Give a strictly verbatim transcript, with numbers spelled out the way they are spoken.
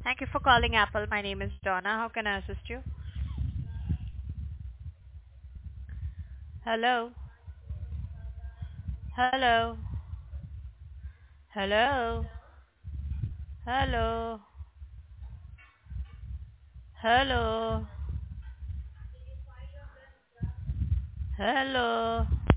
Thank you for calling Apple. My name is Donna. How can I assist you? Hello? Hello? Hello? Hello? Hello? Hello?